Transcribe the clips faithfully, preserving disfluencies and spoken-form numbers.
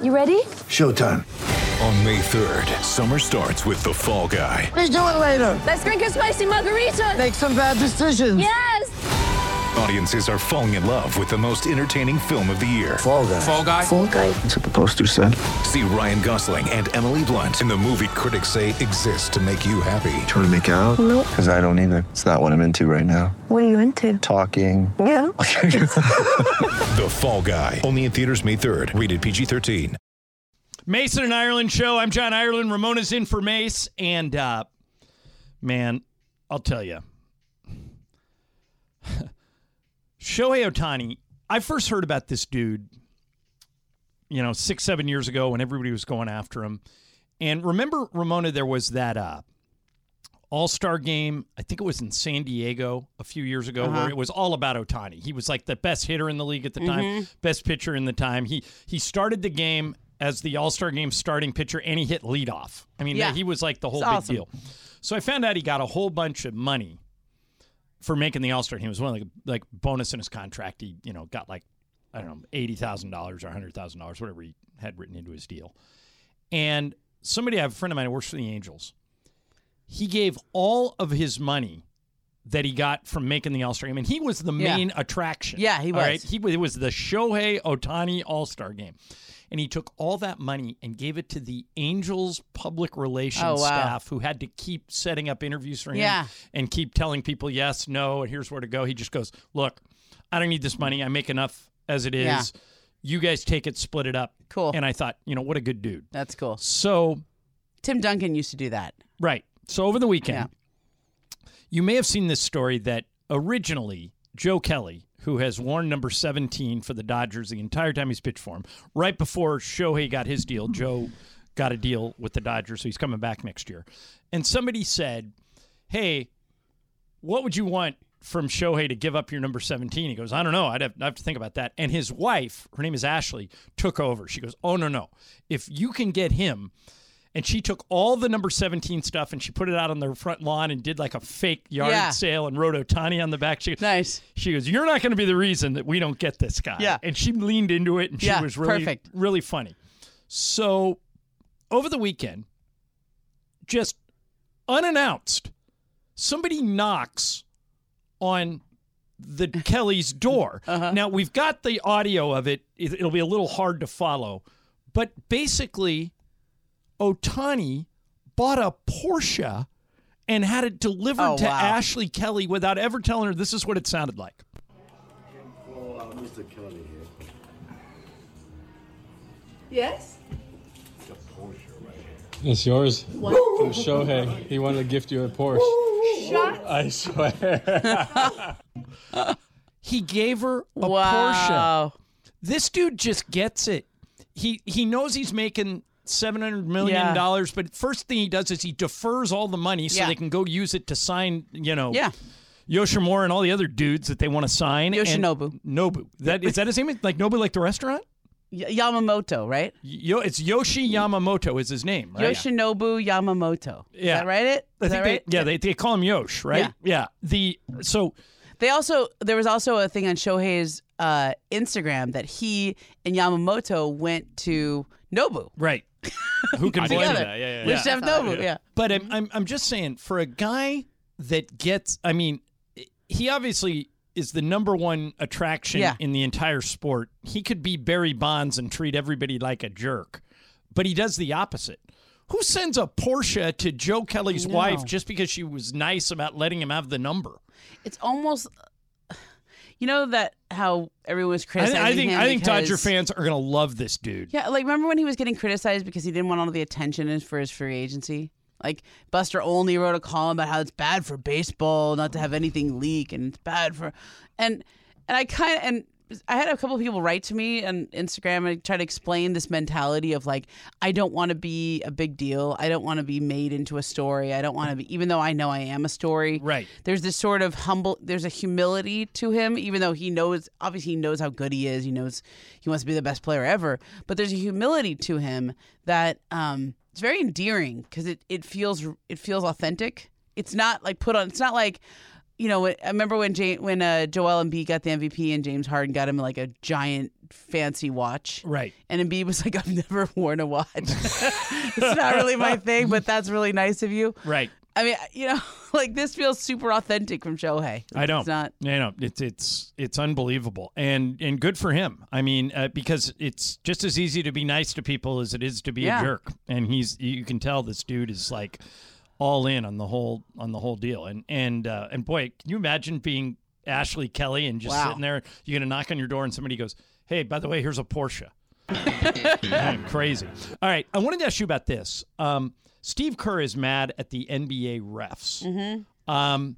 You ready? Showtime. On May third, summer starts with The Fall Guy. Let's do it later. Let's drink a spicy margarita. Make some bad decisions. Yes. Audiences are falling in love with the most entertaining film of the year. Fall Guy. Fall Guy? Fall Guy. That's what the poster said. See Ryan Gosling and Emily Blunt in the movie critics say exists to make you happy. Trying to make it out? Nope. Because I don't either. It's not what I'm into right now. What are you into? Talking. Yeah. The Fall Guy. Only in theaters May third. Rated P G thirteen. Mason and Ireland Show. I'm John Ireland. Ramona's in for Mace. And, uh, man, I'll tell you. Shohei Ohtani, I first heard about this dude, you know, six, seven years ago when everybody was going after him. And remember, Ramona, there was that uh, All-Star game, I think it was in San Diego a few years ago, uh-huh. where it was all about Ohtani. He was like the best hitter in the league at the time, mm-hmm. best pitcher in the time. He he started the game as the All-Star game starting pitcher, and he hit leadoff. I mean, yeah. he was like the whole it's big awesome. deal. So I found out he got a whole bunch of money for making the All-Star team. It was one of the like bonus in his contract. He, you know, got like, I don't know, eighty thousand dollars or one hundred thousand dollars, whatever he had written into his deal. And somebody, I have a friend of mine who works for the Angels. He gave all of his money that he got from making the All-Star game, and he was the main yeah. attraction. Yeah, he was. Right? He it was the Shohei Ohtani All-Star game. And he took all that money and gave it to the Angels public relations oh, wow. staff who had to keep setting up interviews for him yeah. and keep telling people yes, no, and here's where to go. He just goes, look, I don't need this money. I make enough as it is. Yeah. You guys take it, split it up. Cool. And I thought, you know, what a good dude. That's cool. So. Tim Duncan used to do that. Right. So over the weekend, yeah. you may have seen this story that originally Joe Kelly, who has worn number seventeen for the Dodgers the entire time he's pitched for him, right before Shohei got his deal, Joe got a deal with the Dodgers, so he's coming back next year. And somebody said, hey, what would you want from Shohei to give up your number seventeen? He goes, I don't know. I'd have, I'd have to think about that. And his wife, her name is Ashley, took over. She goes, oh, no, no. If you can get him. And she took all the number seventeen stuff and she put it out on their front lawn and did like a fake yard yeah. sale and wrote Ohtani on the back. She goes, nice. She goes, you're not going to be the reason that we don't get this guy. Yeah. And she leaned into it and she yeah, was really, perfect. really funny. So over the weekend, just unannounced, somebody knocks on the Kelly's door. Uh-huh. Now, we've got the audio of it. It'll be a little hard to follow. But basically, Ohtani bought a Porsche and had it delivered oh, to wow. Ashley Kelly without ever telling her this is what it sounded like. Well, uh, Mister Kelly here. Yes? It's a Porsche right here. It's yours. What? From Shohei. He wanted to gift you a Porsche. Shut. I swear. He gave her a wow. Porsche. This dude just gets it. He he knows he's making seven hundred million dollars, yeah. but first thing he does is he defers all the money so yeah. they can go use it to sign, you know, yeah. Yoshimura and all the other dudes that they want to sign. Yoshinobu. And Nobu. That, is that his name? Like Nobu, like the restaurant? Y- Yamamoto, right? Yo, it's Yoshi Yamamoto is his name, right? Yoshinobu Yamamoto. Is yeah. that right? It? I Is think that right? They, yeah, they, they call him Yosh, right? Yeah. yeah. The so they also there was also a thing on Shohei's uh, Instagram that he and Yamamoto went to Nobu. Right. Who can blame together that? Yeah, yeah, with yeah. Chef Nobu. Yeah. But I'm, I'm I'm just saying, for a guy that gets, I mean, he obviously is the number one attraction yeah. in the entire sport. He could be Barry Bonds and treat everybody like a jerk, but he does the opposite. Who sends a Porsche to Joe Kelly's wife just because she was nice about letting him have the number? It's almost, you know, that how everyone was criticizing I, I think him I think because, Dodger fans are gonna love this dude. Yeah, like remember when he was getting criticized because he didn't want all the attention for his free agency? Like Buster Olney wrote a column about how it's bad for baseball not to have anything leak, and it's bad for, and and I kind of and I had a couple of people write to me on Instagram and try to explain this mentality of like, I don't want to be a big deal. I don't want to be made into a story. I don't want to be, even though I know I am a story. Right. There's this sort of humble, there's a humility to him, even though he knows, obviously he knows how good he is. He knows he wants to be the best player ever. But there's a humility to him that um, it's very endearing because it, it feels it feels authentic. It's not like put on, it's not like, you know, I remember when James, when uh, Joel Embiid got the M V P and James Harden got him like a giant fancy watch. Right. And Embiid was like, I've never worn a watch. It's not really my thing, but that's really nice of you. Right. I mean, you know, like this feels super authentic from Shohei. I know. It's not. You know, it's it's it's unbelievable, and and good for him. I mean, uh, because it's just as easy to be nice to people as it is to be Yeah. a jerk, and he's you can tell this dude is like all in on the whole on the whole deal, and and uh, and boy, can you imagine being Ashley Kelly and just Wow. sitting there? You're gonna knock on your door, and somebody goes, "Hey, by the way, here's a Porsche." Man, crazy. All right, I wanted to ask you about this. Um, Steve Kerr is mad at the N B A refs. Mm-hmm. Um,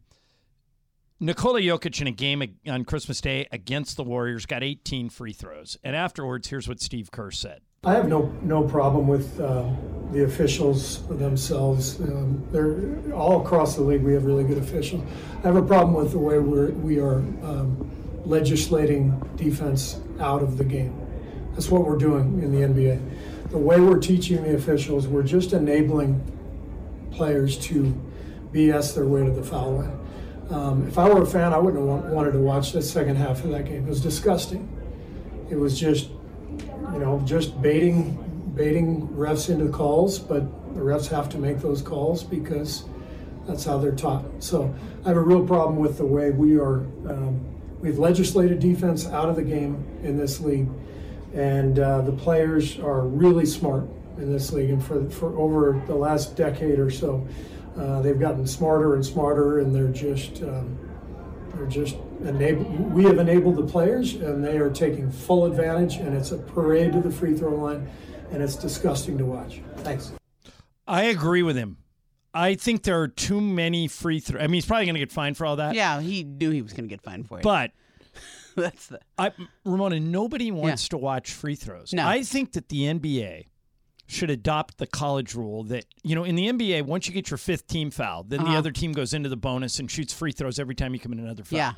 Nikola Jokic in a game on Christmas Day against the Warriors got eighteen free throws. And afterwards, here's what Steve Kerr said. I have no no problem with uh, the officials themselves. Um, they're all across the league. We have really good officials. I have a problem with the way we're, we are um, legislating defense out of the game. That's what we're doing in the N B A. The way we're teaching the officials, we're just enabling players to B S their way to the foul line. Um, if I were a fan, I wouldn't have want, wanted to watch the second half of that game. It was disgusting. It was just, you know, just baiting, baiting refs into calls, but the refs have to make those calls because that's how they're taught. So I have a real problem with the way we are, um, we've legislated defense out of the game in this league. And uh, the players are really smart in this league, and for for over the last decade or so, uh, they've gotten smarter and smarter, and they're just um, they're just enable. We have enabled the players, and they are taking full advantage. And it's a parade to the free throw line, and it's disgusting to watch. Thanks. I agree with him. I think there are too many free throws. I mean, he's probably going to get fined for all that. Yeah, he knew he was going to get fined for it. But that's the. I, Ramona, nobody wants to watch free throws. No. I think that the N B A should adopt the college rule that, you know, in the N B A, once you get your fifth team foul, then Uh-huh. the other team goes into the bonus and shoots free throws every time you commit another foul. Yeah.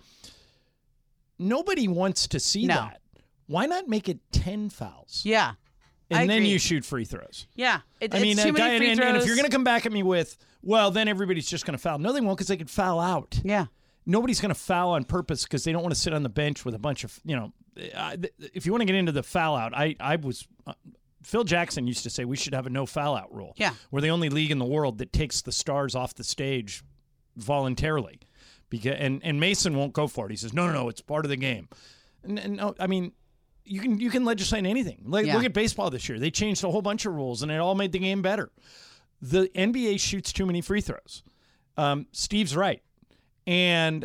Nobody wants to see No. that. Why not make it ten fouls? Yeah. And I then agree. you shoot free throws. Yeah. It, I mean, it's too uh, many guy- free and, throws. and if you're going to come back at me with, well, then everybody's just going to foul. No, they won't, because they could foul out. Yeah. Nobody's going to foul on purpose because they don't want to sit on the bench with a bunch of, you know, I, if you want to get into the foul out, I, I was, uh, Phil Jackson used to say we should have a no foul out rule. Yeah. We're the only league in the world that takes the stars off the stage voluntarily. Because, and, and Mason won't go for it. He says, no, no, no, it's part of the game. And, and no, I mean, you can you can legislate anything. Like, Yeah. look at baseball this year. They changed a whole bunch of rules, and it all made the game better. The N B A shoots too many free throws. Um, Steve's right. And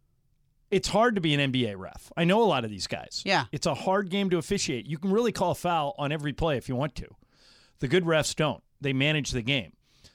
it's hard to be an N B A ref. I know a lot of these guys. Yeah. It's a hard game to officiate. You can really call a foul on every play if you want to. The good refs don't. They manage the game.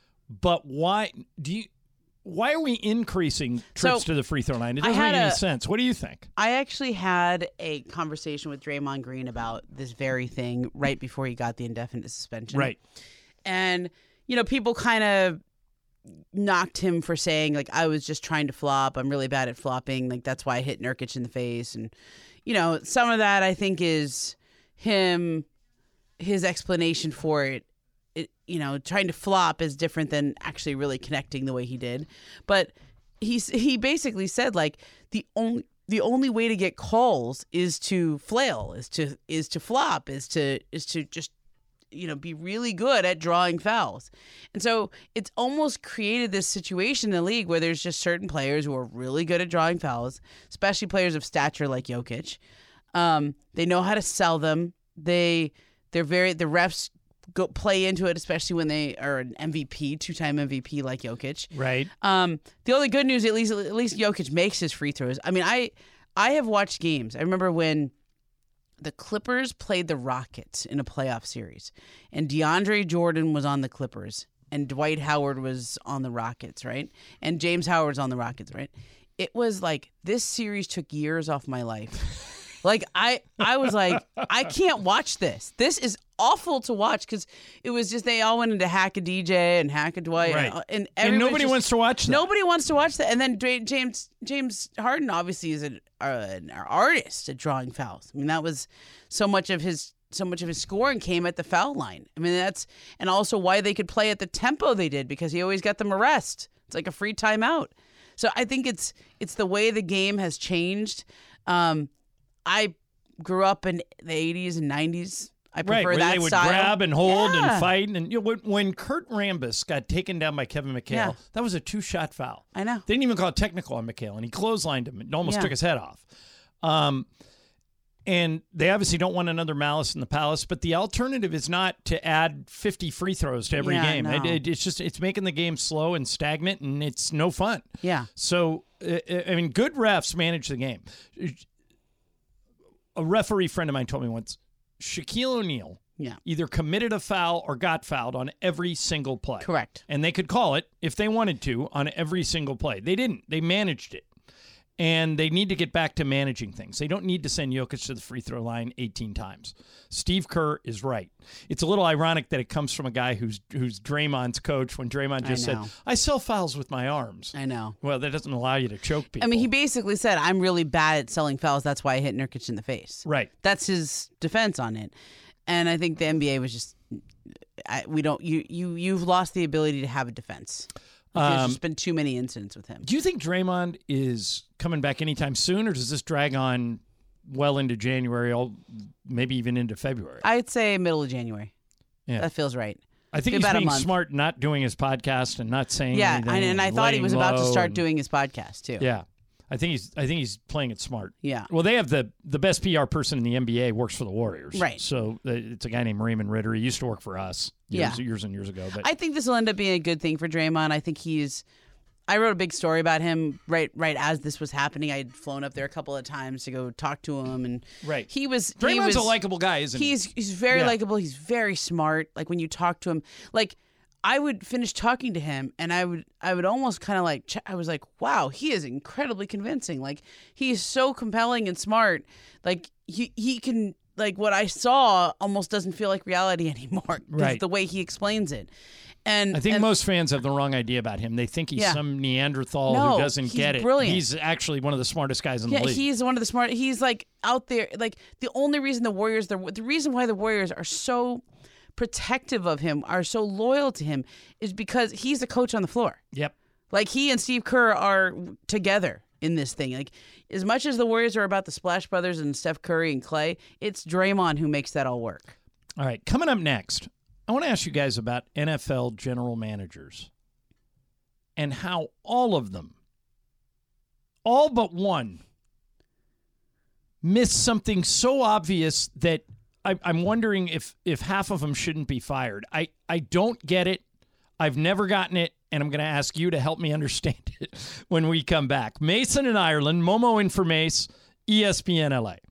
But why do you why are we increasing trips So, to the free throw line? It I doesn't had make any a- sense. What do you think? I actually had a conversation with Draymond Green about this very thing right before he got the indefinite suspension. Right. And, you know, people kind of knocked him for saying, like, I was just trying to flop. I'm really bad at flopping. Like, that's why I hit Nurkic in the face. And, you know, some of that I think is him, his explanation for it. It, you know, trying to flop is different than actually really connecting the way he did. But he's he basically said, like, the only the only way to get calls is to flail, is to is to flop, is to is to just, you know, be really good at drawing fouls. And so it's almost created this situation in the league where there's just certain players who are really good at drawing fouls, especially players of stature like Jokic. Um, they know how to sell them. They they're very the refs go play into it, especially when they are an M V P, two-time M V P like Jokic. Right. Um, the only good news, at least at least Jokic makes his free throws. I mean, I I have watched games. I remember when the Clippers played the Rockets in a playoff series, and DeAndre Jordan was on the Clippers, and Dwight Howard was on the Rockets, right? And James Howard's on the Rockets, right? It was like this series took years off my life. Like, I, I was like, I can't watch this. This is awful to watch because it was just they all went into hack a D J and hack a Dwight. Right. And, and, And everybody nobody just- wants to watch that. Nobody wants to watch that. And then Dra- James James Harden obviously is an, uh, an artist at drawing fouls. I mean, that was so much of his so much of his scoring came at the foul line. I mean, that's and also why they could play at the tempo they did because he always got them a rest. It's like a free timeout. So I think it's it's the way the game has changed. Um, I grew up in the eighties and nineties. I prefer right, where that they would style. grab and hold Yeah. and fight. And you know, when, when Kurt Rambis got taken down by Kevin McHale, Yeah. that was a two-shot foul. I know. They didn't even call it technical on McHale, and he clotheslined him and almost Yeah. took his head off. Um, and they obviously don't want another Malice in the Palace, but the alternative is not to add fifty free throws to every Yeah, game. no. It, it, it's just it's making the game slow and stagnant, and it's no fun. Yeah. So, uh, I mean, good refs manage the game. A referee friend of mine told me once, Shaquille O'Neal Yeah. either committed a foul or got fouled on every single play. Correct. And they could call it if they wanted to on every single play. They didn't. They managed it. And they need to get back to managing things. They don't need to send Jokic to the free throw line eighteen times. Steve Kerr is right. It's a little ironic that it comes from a guy who's who's Draymond's coach when Draymond just I said, know. I sell fouls with my arms. I know. Well, that doesn't allow you to choke people. I mean, he basically said, I'm really bad at selling fouls. That's why I hit Nurkic in the face. Right. That's his defense on it. And I think the N B A was just, I, we don't, you, you, you've lost the ability to have a defense. There's Um, just been too many incidents with him. Do you think Draymond is coming back anytime soon, or does this drag on well into January, all maybe even into February? I'd say middle of January. Yeah. That feels right. I think Be he's about a being month. smart not doing his podcast and not saying Yeah, anything. and, and I thought he laying was about to low start and- doing his podcast too. Yeah. I think he's I think he's playing it smart. Yeah. Well, they have the the best P R person in the N B A works for the Warriors. Right. So uh, it's a guy named Raymond Ritter. He used to work for us years, Yeah. years and years ago. But I think this will end up being a good thing for Draymond. I think he's. I wrote a big story about him right right as this was happening. I had flown up there a couple of times to go talk to him, and Right. he was. Draymond's he was, a likable guy, isn't he? He's he's very Yeah. likable. He's very smart. Like when you talk to him, like I would finish talking to him, and I would I would almost kind of like ch- I was like, wow, he is incredibly convincing. Like he is so compelling and smart. Like he he can like what I saw almost doesn't feel like reality anymore. 'cause Right. The way he explains it. And I think and, most fans have the wrong idea about him. They think he's Yeah. some Neanderthal No, who doesn't he's get it. brilliant. He's actually one of the smartest guys in Yeah, the league. he's one of the smart. He's like out there. Like the only reason the Warriors, the the reason why the Warriors are so protective of him, are so loyal to him, is because he's the coach on the floor. Yep. Like he and Steve Kerr are together in this thing. Like as much as the Warriors are about the Splash Brothers and Steph Curry and Clay, it's Draymond who makes that all work. All right. Coming up next, I want to ask you guys about N F L general managers and how all of them, all but one, missed something so obvious that I, I'm wondering if if half of them shouldn't be fired. I, I don't get it. I've never gotten it, and I'm going to ask you to help me understand it when we come back. Mason in Ireland, Momo in for Mace, E S P N L A.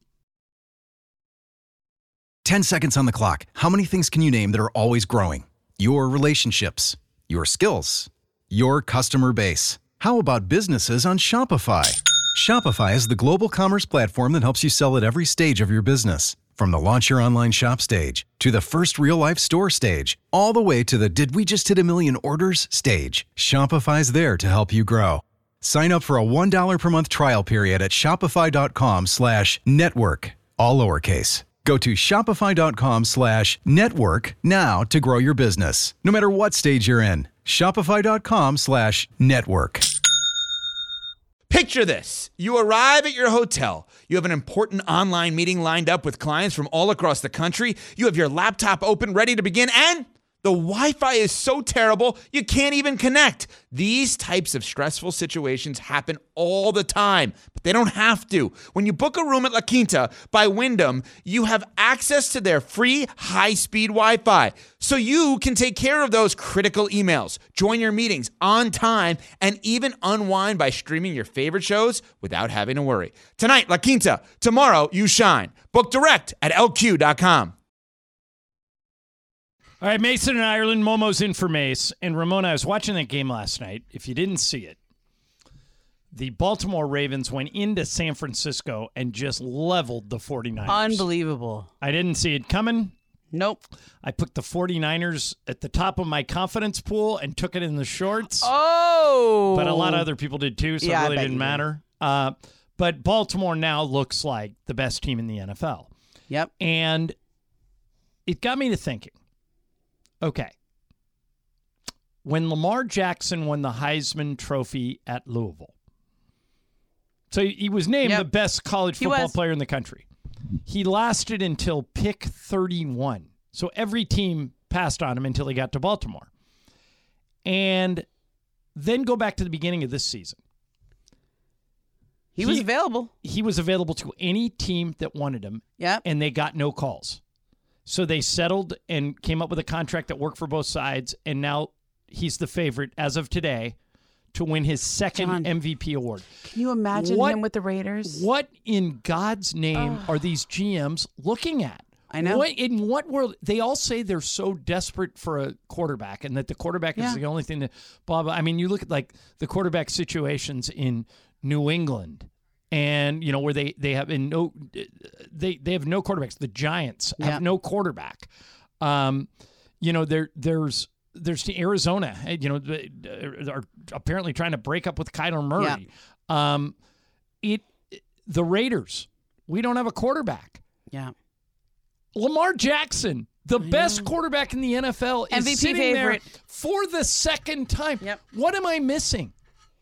ten seconds on the clock. How many things can you name that are always growing? Your relationships, your skills, your customer base. How about businesses on Shopify? Shopify is the global commerce platform that helps you sell at every stage of your business. From the launch your online shop stage to the first real life store stage, all the way to the did we just hit a million orders stage. Shopify's there to help you grow. Sign up for a one dollar per month trial period at shopify.com slash network, all lowercase. Go to shopify.com slash network now to grow your business, no matter what stage you're in. Shopify.com slash network. Picture this. You arrive at your hotel. You have an important online meeting lined up with clients from all across the country. You have your laptop open, ready to begin, and the Wi-Fi is so terrible, you can't even connect. These types of stressful situations happen all the time, but they don't have to. When you book a room at La Quinta by Wyndham, you have access to their free high-speed Wi-Fi, so you can take care of those critical emails, join your meetings on time, and even unwind by streaming your favorite shows without having to worry. Tonight, La Quinta. Tomorrow, you shine. Book direct at L Q dot com. All right, Mason in Ireland, Momo's in for Mace. And Ramona, I was watching that game last night. If you didn't see it, the Baltimore Ravens went into San Francisco and just leveled the 49ers. Unbelievable. I didn't see it coming. Nope. I put the 49ers at the top of my confidence pool and took it in the shorts. Oh. But a lot of other people did too, so Yeah, I it really bet didn't you did. matter. Uh, but Baltimore now looks like the best team in the N F L. Yep. And it got me to thinking. Okay. When Lamar Jackson won the Heisman Trophy at Louisville, So he he was named Yep. the best college He football was. player in the country. He lasted until pick thirty-one. So every team passed on him until he got to Baltimore. And then go back to the beginning of this season. He, was available. He was available to any team that wanted him. Yep. And they got no calls. So they settled and came up with a contract that worked for both sides. And now he's the favorite, as of today, to win his second John, M V P award. Can you imagine What- him with the Raiders? What in God's name are these G Ms looking at? I know. What, in what world? They all say they're so desperate for a quarterback and that the quarterback Yeah. is the only thing that, blah, blah. I mean, you look at like the quarterback situations in New England and, you know, where they, they have in no, they, they have no quarterbacks. The Giants have Yeah. no quarterback. Um, you know, there, there's, there's the Arizona, you know, are apparently trying to break up with Kyler Murray. Yeah. Um, it, the Raiders, we don't have a quarterback. Yeah. Lamar Jackson, the best quarterback in the N F L, is M V P sitting favorite. there for the second time. Yep. What am I missing?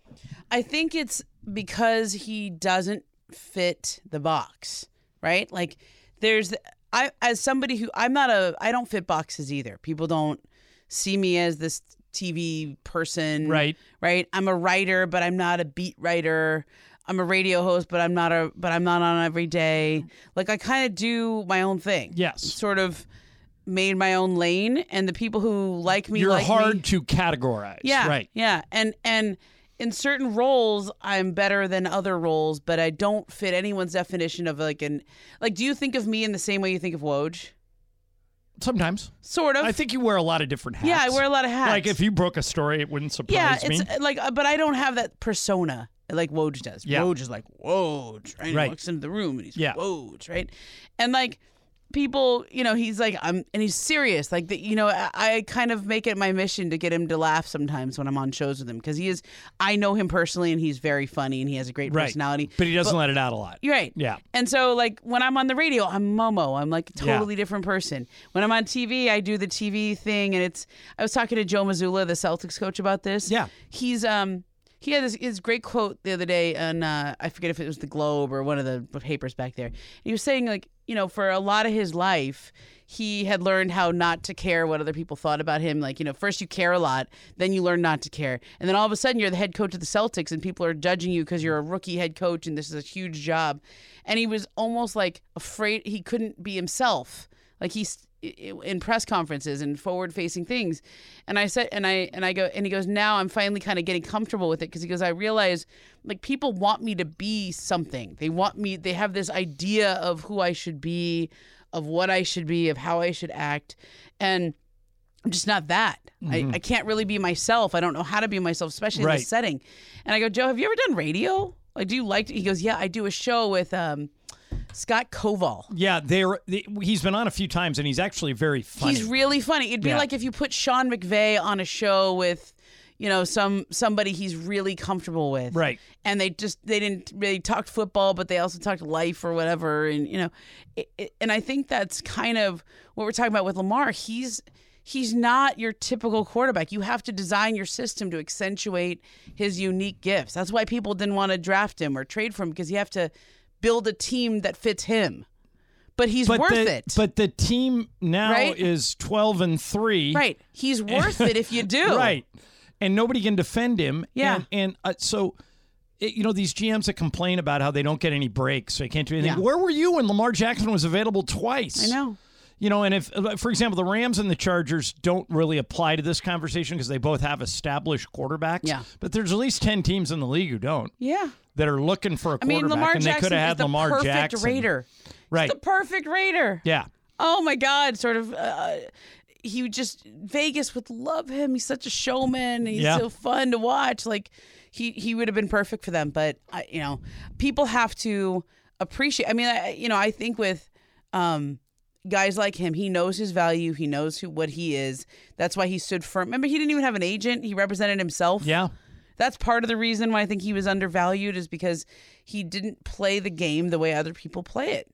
I think it's because he doesn't fit the box, right? Like there's I as somebody who I'm not a I don't fit boxes either. People don't see me as this T V person. Right. Right? I'm a writer, but I'm not a beat writer. I'm a radio host, but I'm not a but I'm not on every day. Like I kind of do my own thing. Yes. Sort of made my own lane, and the people who like me You're like hard me. to categorize. Yeah. Right. Yeah. And and in certain roles, I'm better than other roles, but I don't fit anyone's definition of like an like. Do you think of me in the same way you think of Woj? Sometimes. Sort of. I think you wear a lot of different hats. Yeah, I wear a lot of hats. Like if you broke a story, it wouldn't surprise yeah, me. it's like, uh, but I don't have that persona like Woj does. Yeah. Woj is like Woj, right? He Right. walks into the room and he's Yeah. Woj, right? And like people, you know, he's like I'm, and he's serious. Like the, you know, I, I kind of make it my mission to get him to laugh sometimes when I'm on shows with him because he is. I know him personally, and he's very funny, and he has a great Right. personality. But he doesn't let it out a lot. You're right. Yeah. And so, like, when I'm on the radio, I'm Momo. I'm like a Yeah. totally different person. When I'm on T V, I do the T V thing, and it's. I was talking to Joe Mazzulla, the Celtics coach, about this. Yeah. He's um. He had this his great quote the other day, and uh, I forget if it was the Globe or one of the papers back there. He was saying, like, you know, for a lot of his life, he had learned how not to care what other people thought about him. Like, you know, first you care a lot, then you learn not to care. And then all of a sudden you're the head coach of the Celtics and people are judging you because you're a rookie head coach and this is a huge job. And he was almost like afraid he couldn't be himself. Like he's in press conferences and forward facing things. And I said, and I, and I go, and he goes, now I'm finally kind of getting comfortable with it. Cause he goes, I realize like people want me to be something. They want me, they have this idea of who I should be, of what I should be, of how I should act. And I'm just not that. Mm-hmm. I, I can't really be myself. I don't know how to be myself, especially in Right. this setting. And I go, Joe, have you ever done radio? Like, do you like, he goes, yeah, I do a show with, um, Scott Koval. Yeah, they're, they, he's been on a few times, and he's actually very funny. He's really funny. It'd be Yeah. like if you put Sean McVay on a show with, you know, some somebody he's really comfortable with, Right. And they just they didn't really talk football, but they also talked life or whatever, and you know, it, it, and I think that's kind of what we're talking about with Lamar. He's he's not your typical quarterback. You have to design your system to accentuate his unique gifts. That's why people didn't want to draft him or trade for him because you have to build a team that fits him. But he's but worth the, it. But the team now Right? is twelve and three. Right. He's worth it if you do. Right. And nobody can defend him. Yeah. And, and uh, so, it, you know, these G Ms that complain about how they don't get any breaks, so they can't do anything. Yeah. Where were you when Lamar Jackson was available twice? I know. You know, and if, for example, the Rams and the Chargers don't really apply to this conversation because they both have established quarterbacks. Yeah. But there's at least ten teams in the league who don't. Yeah. That are looking for a I quarterback, mean, Lamar and they Jackson could have is had the Lamar perfect Jackson. Raider. Right. He's the perfect Raider. Yeah. Oh my God! Sort of. Uh, he would just Vegas would love him. He's such a showman. He's Yeah. so fun to watch. Like he he would have been perfect for them. But I, you know, people have to appreciate. I mean, I, you know, I think with um, guys like him, he knows his value. He knows who what he is. That's why he stood firm. Remember, he didn't even have an agent. He represented himself. Yeah. That's part of the reason why I think he was undervalued is because he didn't play the game the way other people play it.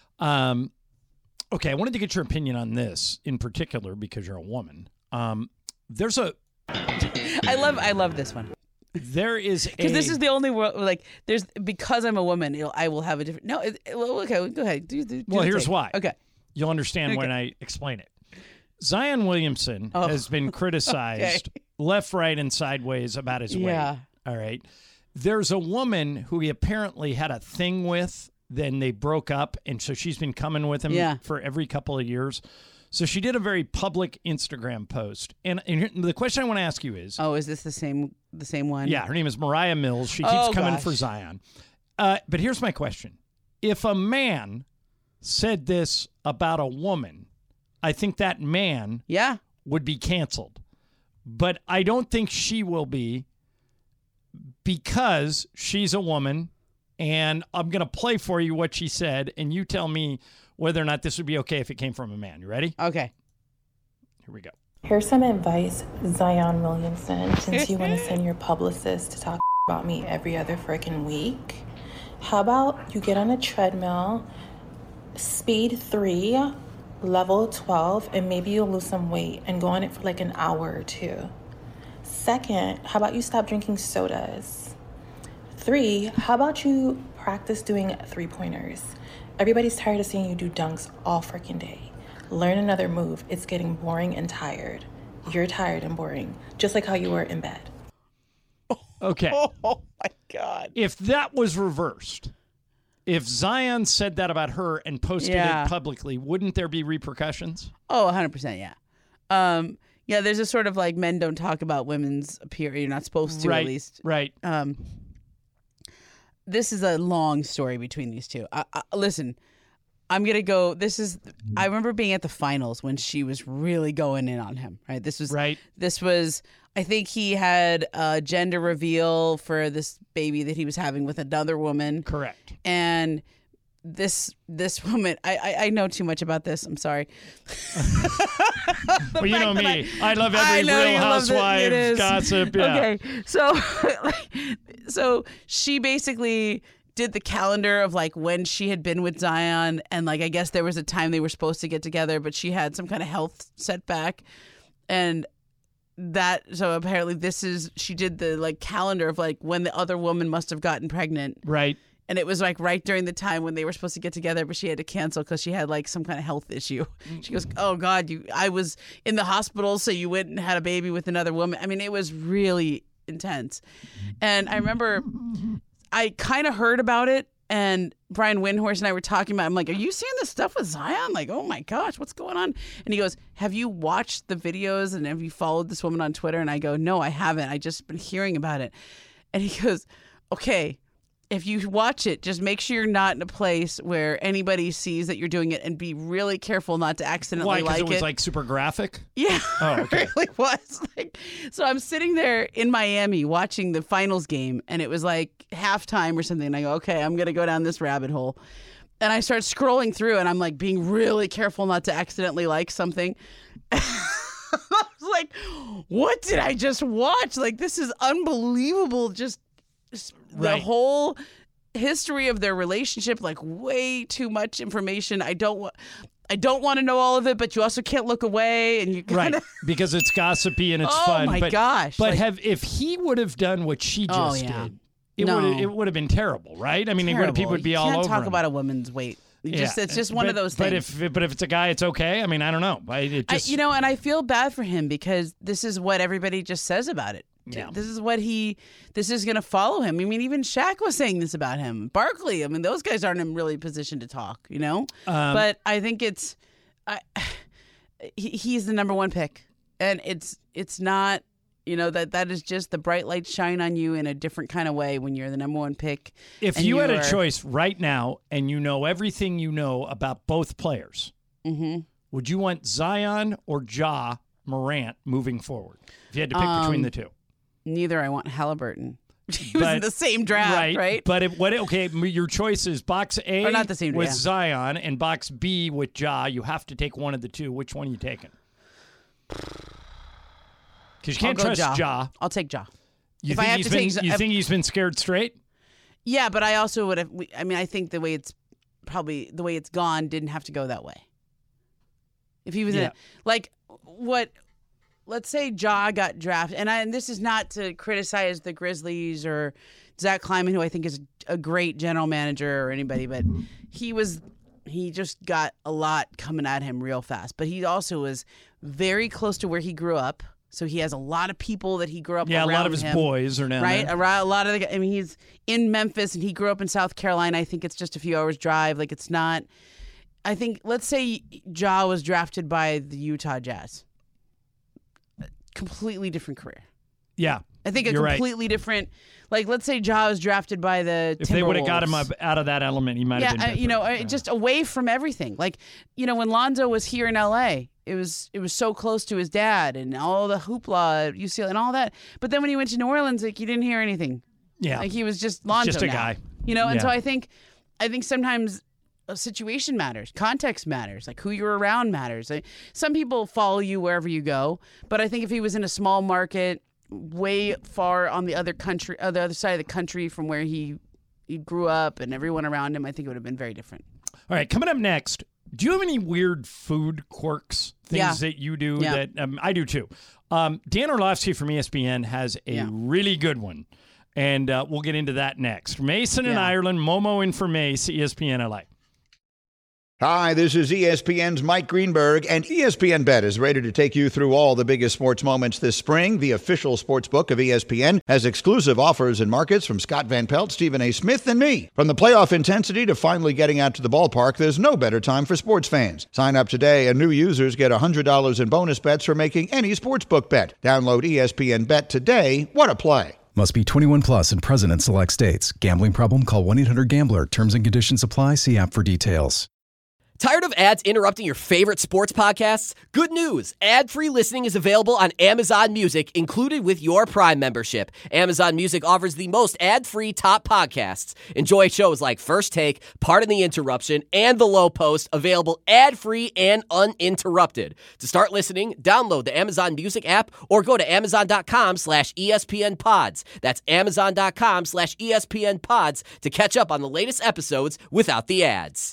Um, okay, I wanted to get your opinion on this in particular because you're a woman. Um, there's a I love I love this one. there is a Because this is the only world, like, there's, because I'm a woman, it'll, I will have a different, no, it, well, okay, go ahead. Do, do, do well. the Here's take. why. Okay. You'll understand Okay. when I explain it. Zion Williamson Oh. has been criticized Okay. left, right, and sideways about his Yeah. weight. All right. There's a woman who he apparently had a thing with, then they broke up, and so she's been coming with him Yeah. for every couple of years. So she did a very public Instagram post. And, and here- the question I want to ask you is, Oh, is this the same the same one? yeah, her name is Mariah Mills. She keeps Oh, coming gosh. for Zion. Uh, but here's my question. If a man said this about a woman, I think that man Yeah. would be canceled. But I don't think she will be because she's a woman, and I'm going to play for you what she said, and you tell me whether or not this would be okay if it came from a man. You ready? Okay. Here we go. Here's some advice, Zion Williamson, since you want to send your publicist to talk about me every other freaking week. How about you get on a treadmill, speed three, level twelve, and maybe you'll lose some weight and go on it for like an hour or two. Second, how about you stop drinking sodas? Three, how about you practice doing three-pointers? Everybody's tired of seeing you do dunks all freaking day. Learn another move. It's getting boring and tired. You're tired and boring, just like how you were in bed. Okay. Oh, my God. If that was reversed, if Zion said that about her and posted Yeah. it publicly, wouldn't there be repercussions? Oh, one hundred percent, yeah. Um, yeah, there's a sort of like men don't talk about women's appearance. You're not supposed to, right, at least. Right. Um, this is a long story between these two. I, I, listen, I'm going to go. This is, I remember being at the finals when she was really going in on him, right? This was, right. This was, I think he had a gender reveal for this baby that he was having with another woman. Correct. And this this woman, I, I, I know too much about this. I'm sorry. Well, you know me. I, I love every I know Real you love it. It Housewives is. gossip. Yeah. Okay, so so she basically did the calendar of like when she had been with Zion, and like I guess there was a time they were supposed to get together, but she had some kind of health setback, and that so apparently this is she did the like calendar of like when the other woman must have gotten pregnant, right? And it was like right during the time when they were supposed to get together, but she had to cancel because she had like some kind of health issue. She goes, "Oh God, you! I was in the hospital, so you went and had a baby with another woman." I mean, it was really intense. And I remember I kind of heard about it, and Brian Windhorst and I were talking about it. I'm like, "Are you seeing this stuff with Zion? Like, oh my gosh, what's going on?" And he goes, "Have you watched the videos and have you followed this woman on Twitter?" And I go, "No, I haven't. I just been hearing about it." And he goes, "Okay. If you watch it, just make sure you're not in a place where anybody sees that you're doing it, and be really careful not to accidentally Why? Because like it was it." like super graphic? Yeah. Oh, okay. It really was. Like, so I'm sitting there in Miami watching the finals game, and it was like halftime or something. And I go, okay, I'm going to go down this rabbit hole. And I start scrolling through, and I'm like being really careful not to accidentally like something. I was like, what did I just watch? Like, this is unbelievable. Just the Right. whole history of their relationship, like way too much information. I don't want. I don't want to know all of it, but you also can't look away, and you kind Right, of because it's gossipy and it's Oh, fun. my but, gosh, But like- have if he would have done what she just Oh, yeah. did, it No. would it would have been terrible, right? I mean, it would have, people would be you all can't over talk him. about a woman's weight. You Yeah. just, it's just one But- of those But things. if but if it's a guy, it's okay. I mean, I don't know. I, it I, just you know, and I feel bad for him because this is what everybody just says about it. Yeah. This is what he, this is going to follow him. I mean, even Shaq was saying this about him. Barkley, I mean, those guys aren't in really position to talk, you know? Um, but I think it's, I, he, he's the number one pick. And it's, it's not, you know, that that is just the bright light shine on you in a different kind of way when you're the number one pick. if and you had a are- choice right now and you know everything you know about both players, Mhm. would you want Zion or Ja Morant moving forward? If you had to pick between Um, the two. Neither. I want Halliburton. He was in But- the same draft, right? right? But it, what? Okay, m- your choice is box A Or not the same, with yeah. Zion and box B with Ja. You have to take one of the two. Which one are you taking? Because you can't I'll go trust Ja. Ja. I'll take Ja. You If think I have he's to been? take Z- you if- think he's been scared straight? Yeah, but I also would have. we- I mean, I think the way it's probably the way it's gone didn't have to go that way. If he was in Yeah. a, like what let's say Ja got drafted, and, I, and this is not to criticize the Grizzlies or Zach Kleiman, who I think is a great general manager or anybody, but he was he just got a lot coming at him real fast. But he also was very close to where he grew up. So he has a lot of people that he grew up yeah, around. Yeah, a lot of his him, boys are down right? there. Right? A lot of the, I mean, he's in Memphis and he grew up in South Carolina. I think it's just a few hours drive. Like, it's not. I think, let's say Ja was drafted by the Utah Jazz. Completely different career. Yeah. I think a you're completely right. different. Like, let's say Ja was drafted by the If Timberwolves. they would have got him up out of that element, he might yeah, have been I, different. you know, yeah. just away from everything. Like, you know, when Lonzo was here in L A, it was it was so close to his dad and all the hoopla at U C L A and all that. But then when he went to New Orleans, like, you didn't hear anything. Yeah, like he was just Lonzo, just a now. guy. You know, and Yeah. so I think, I think sometimes a situation matters, context matters, like who you're around matters. Like, some people follow you wherever you go, but I think if he was in a small market, way far on the other country, uh, the other side of the country from where he he grew up and everyone around him, I think it would have been very different. All right, coming up next, do you have any weird food quirks, things Yeah. that you do Yeah. that um, I do too? Um, Dan Orlovsky from E S P N has a Yeah. really good one, and uh, we'll get into that next. Mason in Yeah. Ireland, Momo in for Mace, E S P N L A. Hi, this is E S P N's Mike Greenberg, and E S P N Bet is ready to take you through all the biggest sports moments this spring. The official sports book of E S P N has exclusive offers and markets from Scott Van Pelt, Stephen A. Smith, and me. From the playoff intensity to finally getting out to the ballpark, there's no better time for sports fans. Sign up today, and new users get one hundred dollars in bonus bets for making any sportsbook bet. Download E S P N Bet today. What a play. Must be twenty-one plus and present in select states. Gambling problem? Call one eight hundred gambler. Terms and conditions apply. See app for details. Tired of ads interrupting your favorite sports podcasts? Good news! Ad-free listening is available on Amazon Music, included with your Prime membership. Amazon Music offers the most ad-free top podcasts. Enjoy shows like First Take, Pardon the Interruption, and The Low Post, available ad-free and uninterrupted. To start listening, download the Amazon Music app or go to amazon.com slash ESPN pods. That's amazon.com slash ESPN pods to catch up on the latest episodes without the ads.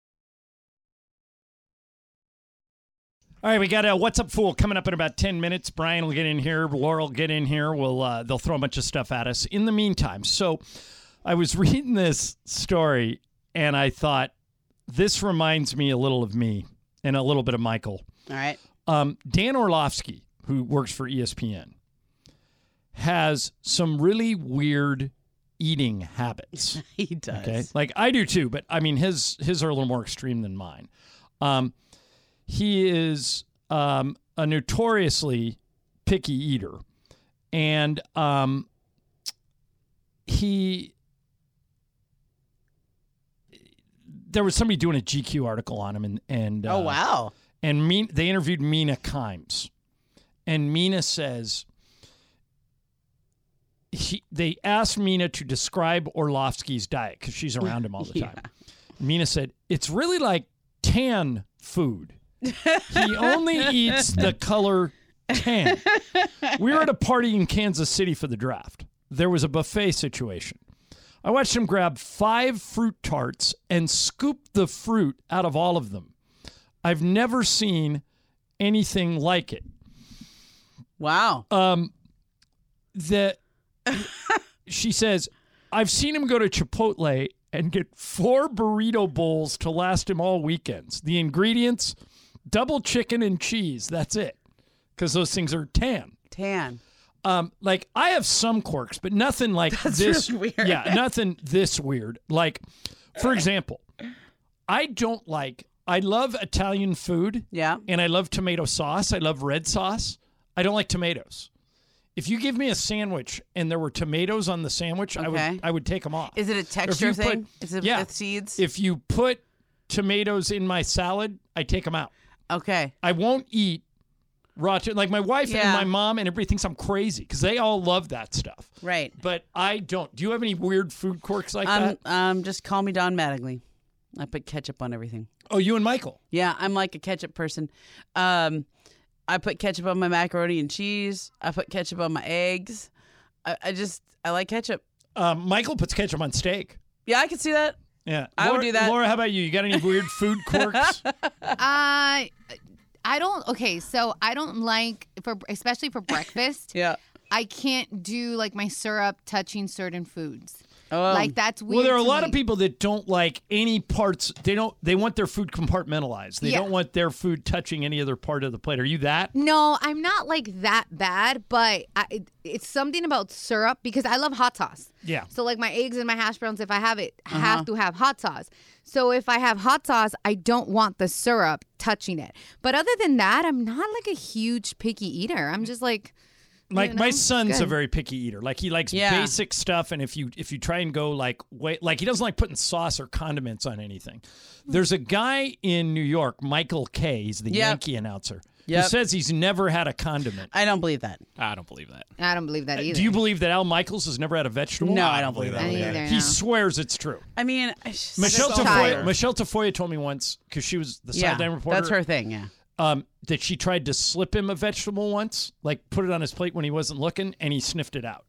All right, we got a What's Up Fool coming up in about ten minutes. Brian will get in here. Laura will get in here. We'll uh, they'll throw a bunch of stuff at us. In the meantime, so I was reading this story, and I thought, this reminds me a little of me and a little bit of Michael. All right. Um, Dan Orlovsky, who works for E S P N, has some really weird eating habits. He does. Okay, like I do too, but I mean his his are a little more extreme than mine. Um, he is um, a notoriously picky eater, and um, he there was somebody doing a G Q article on him, and and Oh, uh, wow. and Mina, they interviewed Mina Kimes, and Mina says. He, they asked Mina to describe Orlovsky's diet because she's around him all the time. Yeah. Mina said, it's really like tan food. He only eats the color tan. We were at a party in Kansas City for the draft. There was a buffet situation. I watched him grab five fruit tarts and scoop the fruit out of all of them. I've never seen anything like it. Wow. Um, the... She says, I've seen him go to Chipotle and get four burrito bowls to last him all weekends. The ingredients, double chicken and cheese. That's it. Because those things are tan. Tan. Um, like, I have some quirks, but nothing like That's this. really weird. Yeah, nothing this weird. Like, for example, I don't like, I love Italian food. Yeah. And I love tomato sauce. I love red sauce. I don't like tomatoes. If you give me a sandwich and there were tomatoes on the sandwich, I Okay. would I would take them off. Is it a Or if texture you thing? put- Is it yeah. with seeds? If you put tomatoes in my salad, I take them out. Okay. I won't eat raw. To- like my wife and Yeah. my mom and everybody thinks I'm crazy because they all love that stuff. Right. But I don't. Do you have any weird food quirks like Um, that? um, just call me Don Mattingly. I put ketchup on everything. Oh, you and Michael. Yeah, I'm like a ketchup person. Um, I put ketchup on my macaroni and cheese. I put ketchup on my eggs. I, I just, I like ketchup. Um, Michael puts ketchup on steak. Yeah, I can see that. Yeah, I would Laura, do that. Laura, how about you? You got any weird food quirks? I I don't. Okay, so I don't like for especially for breakfast. Yeah. I can't do like my syrup touching certain foods. Oh. Like that's weird. Well, there are a to lot me. of people that don't like any parts. They don't. They want their food compartmentalized. They Yeah. don't want their food touching any other part of the plate. Are you that? No, I'm not like that bad, but I, it, it's something about syrup because I love hot sauce. Yeah. So like my eggs and my hash browns, if I have it, Uh-huh. have to have hot sauce. So if I have hot sauce, I don't want the syrup touching it. But other than that, I'm not like a huge picky eater. I'm just like. Like you know, my it's son's a good. very picky eater. Like he likes Yeah. basic stuff, and if you if you try and go like wait, like he doesn't like putting sauce or condiments on anything. There's a guy in New York, Michael Kay. He's the Yep. Yankee announcer. Yep. Who says he's never had a condiment. I don't believe that. I don't believe that. I don't believe that either. Do you believe that Al Michaels has never had a vegetable? No, I don't believe that. Me either, He no. swears it's true. I mean, it's just- Michelle it's all Tafoya, fire. Michelle Tafoya told me once because she was the Yeah, sideline reporter. that's her thing, yeah. Um, that she tried to slip him a vegetable once, like put it on his plate when he wasn't looking, and he sniffed it out.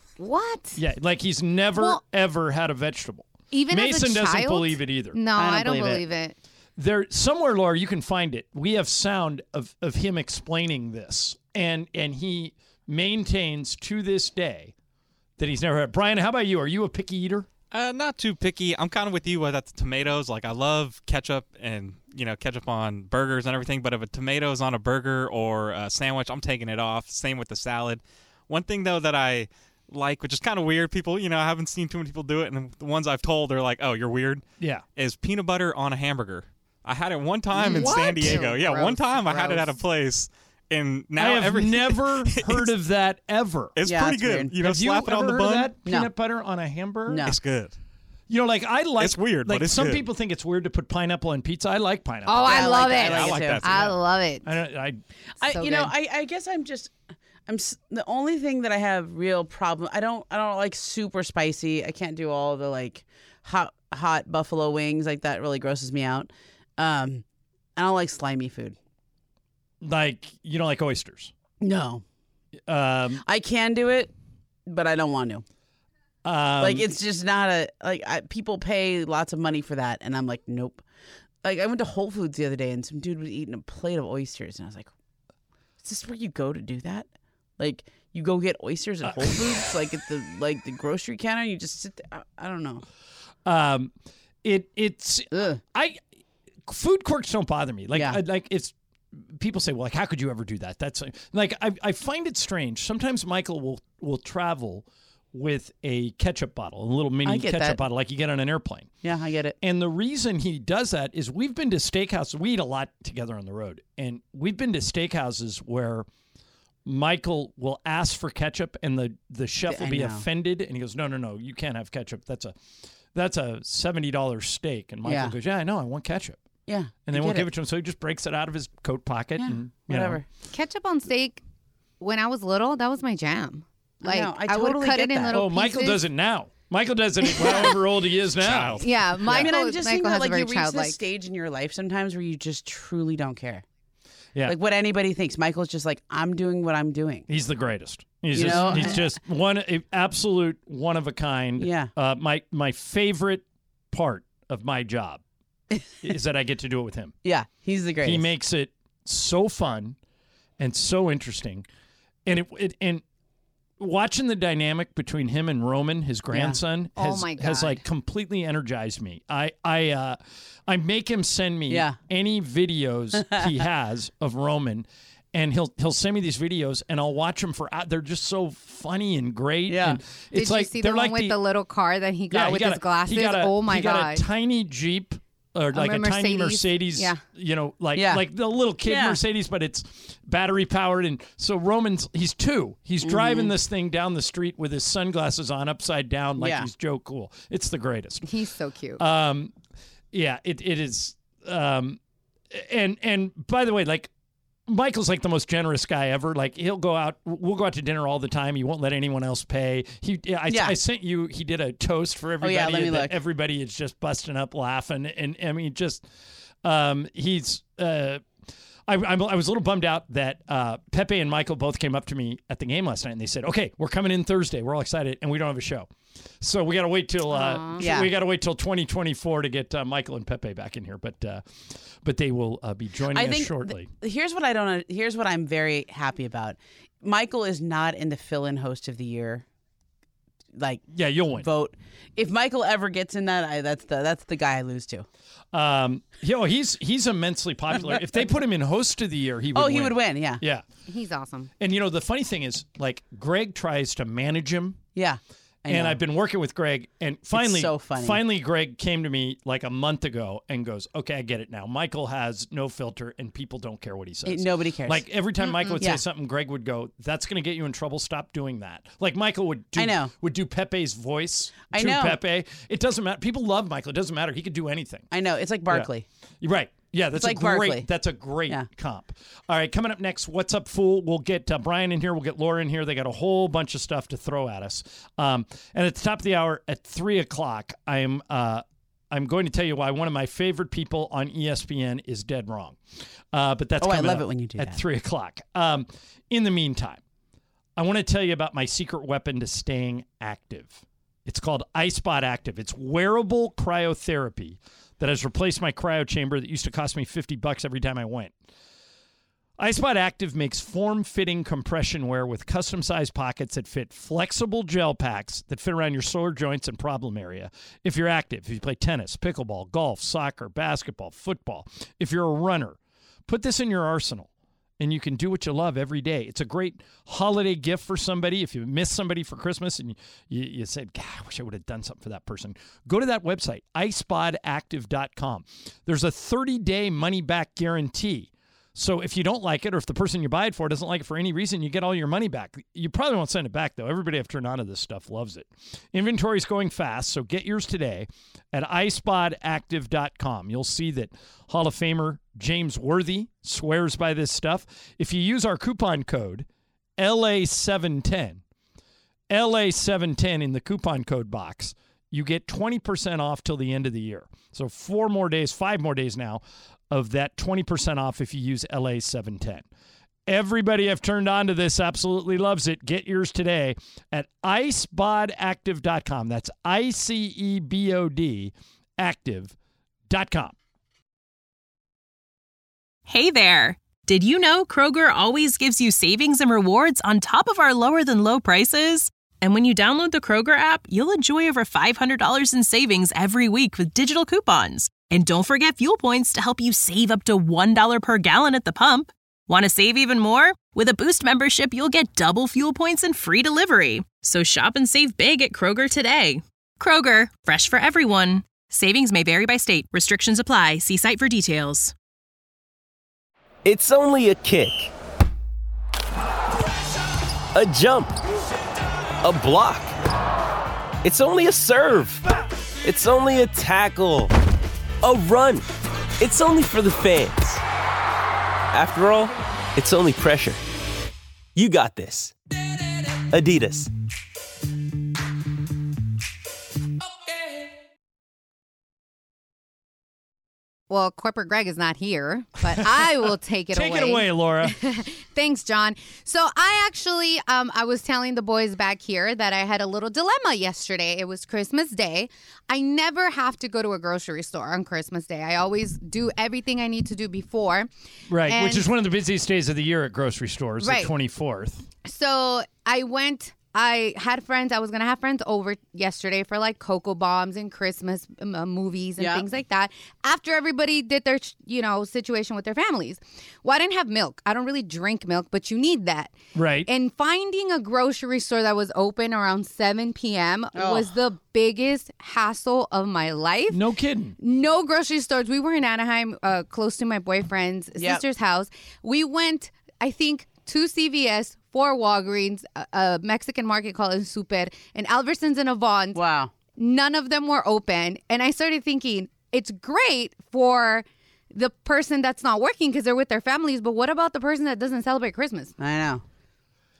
What? Yeah, like he's never Well, ever had a vegetable. Even as a Mason doesn't child? believe it either. No, I don't, believe it. believe it. There somewhere, Laura, you can find it. We have sound of, of him explaining this, and and he maintains to this day that he's never had. Brian, how about you? Are you a picky eater? Uh, not too picky. I'm kind of with you with that tomatoes. Like I love ketchup and you know ketchup on burgers and everything. But if a tomato's on a burger or a sandwich, I'm taking it off. Same with the salad. One thing though that I like, which is kind of weird, people, you know, I haven't seen too many people do it, and the ones I've told are like, "Oh, you're weird." Yeah. Is peanut butter on a hamburger. I had it one time in What? San Diego. Ew, Yeah, one gross, time I had it at a gross. place, and now I have every never heard of that ever. It's Yeah, pretty it's good. weird. You know, have slap you it on ever the heard bun. Of that? No. Peanut butter on a hamburger? It's good. You know, like I like. It's weird, Like but it's some good. people think it's weird to put pineapple on pizza. I like pineapple. Oh, I love it. I like that too. I love it. I, don't- I, I, So you know, good. I, I guess I'm just, I'm s- the only thing that I have real problem. I don't, I don't like super spicy. I can't do all the like hot, hot buffalo wings. Like that really grosses me out. Um, I don't like slimy food. like you don't like oysters. No, Um, I can do it, but I don't want to. um, like it's just not a like I, people pay lots of money for that, and I'm like, nope. Like I went to Whole Foods the other day, and some dude was eating a plate of oysters, and I was like, is this where you go to do that? Like you go get oysters at Whole Foods, like at the like the grocery counter, you just sit there. I, I don't know. Um, it it's Ugh. I food quirks don't bother me. Like Yeah. I, like it's people say, well, like how could you ever do that? That's like I I find it strange. Sometimes Michael will will travel with a ketchup bottle, a little I mini get ketchup that. bottle, like you get on an airplane. Yeah, I get it. And the reason he does that is we've been to steakhouses. We eat a lot together on the road, and we've been to steakhouses where Michael will ask for ketchup, and the the chef will I be know. offended, and he goes, "No, no, no, you can't have ketchup. That's a that's a seventy dollars steak." And Michael Yeah. goes, "Yeah, I know. I want ketchup." Yeah, And they I won't get give it to him, so he just breaks it out of his coat pocket. Yeah, and you know. whatever. Ketchup on steak. When I was little, that was my jam. I Like know, I would totally cut get it in that. little Oh, Michael pieces. does it now. Michael does it however old he is now. Yeah, Michael. I mean, I'm just Michael thinking has that a like very you reach childlike. this stage in your life sometimes where you just truly don't care. Yeah. Like what anybody thinks. Michael's just like, I'm doing what I'm doing. He's the greatest. He's You just, know? he's just one a- absolute one of a kind. Yeah. Uh, my my favorite part of my job is that I get to do it with him. Yeah, he's the greatest. He makes it so fun and so interesting, and it, it and watching the dynamic between him and Roman, his grandson, Oh has my has God. like completely energized me. I I uh, I make him send me Yeah. any videos he has of Roman. And he'll he'll send me these videos, and I'll watch them for. They're just so funny and great. Yeah. and Did it's you like see they're the one like with the, the little car that he got he with got his a- glasses? He got a, oh my he got god! a tiny Jeep or like a, A tiny Mercedes. Mercedes. Yeah. You know, like Yeah. like the little kid Yeah. Mercedes, but it's battery powered. And so Roman's he's two. He's Mm-hmm. driving this thing down the street with his sunglasses on upside down, like Yeah. he's Joe Cool. It's the greatest. He's so cute. Um, yeah, it it is. Um, and and by the way, like. Michael's like the most generous guy ever. Like he'll go out, we'll go out to dinner all the time. He won't let anyone else pay. He, I, Yeah. I sent you. He did a toast for everybody. yeah, let me that look. Everybody is just busting up laughing, and I mean, just um, he's. Uh, I, I, I was a little bummed out that uh, Pepe and Michael both came up to me at the game last night and they said, "Okay, we're coming in Thursday. We're all excited, and we don't have a show, so we got to wait till uh, Yeah. we got to wait till twenty twenty-four to get uh, Michael and Pepe back in here." But uh, but they will uh, be joining I us think shortly. th- here's what I don't. Here's what I'm very happy about. Michael is not in the fill-in host of the year. Like yeah, you'll win. Vote. If Michael ever gets in that, I, that's the that's the guy I lose to. Um, you know, he's he's immensely popular. If they put him in host of the year, he would. Oh, win. he would win. Yeah. Yeah. He's awesome. And you know, the funny thing is, like, Greg tries to manage him. Yeah. I And know. I've been working with Greg, and finally, so funny. finally, Greg came to me like a month ago and goes, "Okay, I get it now. Michael has no filter, and people don't care what he says. It- nobody cares. Like every time Michael would Yeah. say something, Greg would go, "That's going to get you in trouble. Stop doing that." Like Michael would do, I know. would do Pepe's voice I to know. Pepe. It doesn't matter. People love Michael. It doesn't matter. He could do anything. I know. It's like Barkley. Yeah. You're right. Yeah, that's It's like a great. Barkley. That's a great comp. All right, coming up next, what's up, fool? We'll get uh, Brian in here. We'll get Laura in here. They got a whole bunch of stuff to throw at us. Um, and at the top of the hour, at three o'clock, I'm uh, I'm going to tell you why one of my favorite people on E S P N is dead wrong. Uh, but that's Oh, I coming love up it when you do at that. three o'clock. Um, in the meantime, I want to tell you about my secret weapon to staying active. It's called iSpot Active. It's wearable cryotherapy that has replaced my cryo chamber that used to cost me fifty bucks every time I went. iSpot Active makes form-fitting compression wear with custom-sized pockets that fit flexible gel packs that fit around your sore joints and problem area. If you're active, if you play tennis, pickleball, golf, soccer, basketball, football, if you're a runner, put this in your arsenal. And you can do what you love every day. It's a great holiday gift for somebody. If you miss somebody for Christmas and you, you, you said, God, I wish I would have done something for that person, go to that website, i spot active dot com. There's a thirty-day money-back guarantee. So if you don't like it, or if the person you buy it for doesn't like it for any reason, you get all your money back. You probably won't send it back, though. Everybody I've turned on to this stuff loves it. Inventory's going fast, so get yours today at i spot active dot com. You'll see that Hall of Famer James Worthy swears by this stuff. If you use our coupon code L A seven ten, L A seven ten in the coupon code box, you get twenty percent off till the end of the year. So four more days, five more days now of that twenty percent off if you use L A seven ten. Everybody I've turned on to this absolutely loves it. Get yours today at i spot active dot com. That's I C E B O D active dot com. Hey there! Did you know Kroger always gives you savings and rewards on top of our lower-than-low prices? And when you download the Kroger app, you'll enjoy over five hundred dollars in savings every week with digital coupons. And don't forget fuel points to help you save up to one dollar per gallon at the pump. Want to save even more? With a Boost membership, you'll get double fuel points and free delivery. So shop and save big at Kroger today. Kroger, fresh for everyone. Savings may vary by state. Restrictions apply. See site for details. It's only a kick, a jump, a block. It's only a serve. It's only a tackle, a run. It's only for the fans. After all, it's only pressure. You got this. Adidas. Well, Corporate Greg is not here, but I will take it Take away. it away, Laura. Thanks, John. So I actually, um, I was telling the boys back here that I had a little dilemma yesterday. It was Christmas Day. I never have to go to a grocery store on Christmas Day. I always do everything I need to do before. Right, And which is one of the busiest days of the year at grocery stores, Right. the twenty-fourth. So I went, I had friends, I was going to have friends over yesterday for like Cocoa Bombs and Christmas um, uh, movies and Yeah. things like that. After everybody did their, you know, situation with their families. Well, I didn't have milk. I don't really drink milk, but you need that. Right. And finding a grocery store that was open around seven p.m. Oh. was the biggest hassle of my life. No kidding. No grocery stores. We were in Anaheim, uh, close to my boyfriend's Yep. sister's house. We went, I think, to C V S, four Walgreens, a, a Mexican market called El Super, and Albertsons and Avon. Wow. None of them were open. And I started thinking, it's great for the person that's not working because they're with their families, but what about the person that doesn't celebrate Christmas? I know.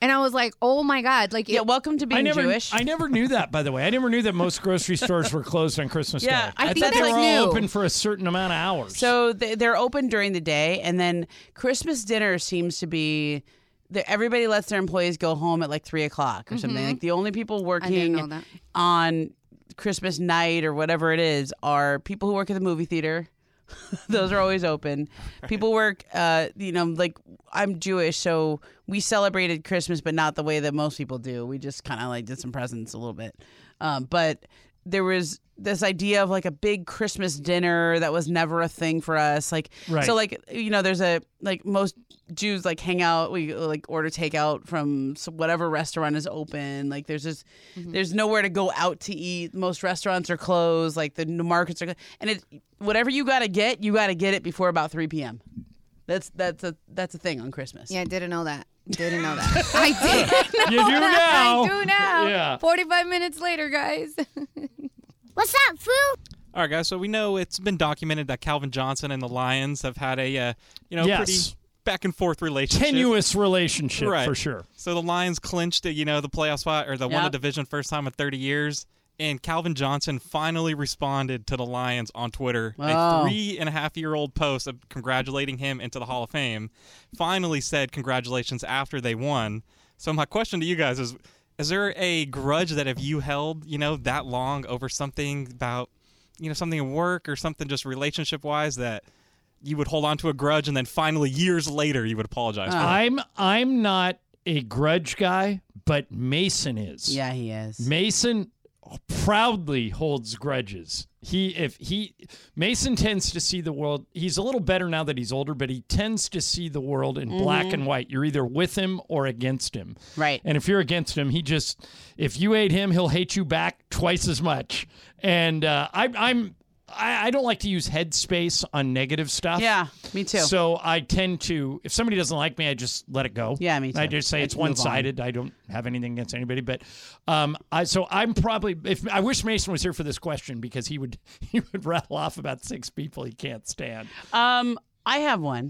And I was like, oh my God. Like, Yeah, welcome to being I never, Jewish. I never knew that, by the way. I never knew that most grocery stores were closed on Christmas Yeah, Day. I think thought they that's were all new. open for a certain amount of hours. So they- they're open during the day, and then Christmas dinner seems to be that everybody lets their employees go home at like three o'clock or something. Mhm. Like the only people know working that. on Christmas night or whatever it is are people who work at the movie theater. Those are always open. People work, uh, you know, like I'm Jewish, so we celebrated Christmas, but not the way that most people do. We just kind of like did some presents a little bit. Um, but there was this idea of like a big Christmas dinner that was never a thing for us. Like, Right. so like, you know, there's a, like most Jews like hang out, we like order takeout from s- whatever restaurant is open. Like there's just, there's nowhere to go out to eat. Most restaurants are closed. Like the n- markets are, and it, whatever you got to get, you got to get it before about three p.m. That's, that's a, that's a thing on Christmas. Yeah, I didn't know that. Didn't know that. I did. You do now. I do now. Yeah. forty-five minutes later, guys. What's up, Foo? All right, guys. So we know it's been documented that Calvin Johnson and the Lions have had a, uh, you know, Yes. pretty back and forth relationship. Tenuous relationship, right. for sure. So the Lions clinched, you know, the playoff spot or the won the Yep. division first time in thirty years. And Calvin Johnson finally responded to the Lions on Twitter. Oh. A three and a half year old post of congratulating him into the Hall of Fame. Finally said congratulations after they won. So my question to you guys is: Is there a grudge that have you held, you know, that long over something about, you know, something at work or something just relationship wise that you would hold on to a grudge and then finally years later you would apologize for? I'm I'm not a grudge guy, but Mason is. Yeah, he is. Mason proudly holds grudges. He if he Mason tends to see the world. He's a little better now that he's older, but he tends to see the world in black and white. You're either with him or against him. Right. And if you're against him, he just if you hate him, he'll hate you back twice as much. And uh, I, I'm I, I don't like to use headspace on negative stuff. Yeah, me too. So I tend to, if somebody doesn't like me, I just let it go. Yeah, me too. I just say I it's move on. one-sided. I don't have anything against anybody, but um, I so I'm probably if I wish Mason was here for this question because he would he would rattle off about six people he can't stand. Um, I have one.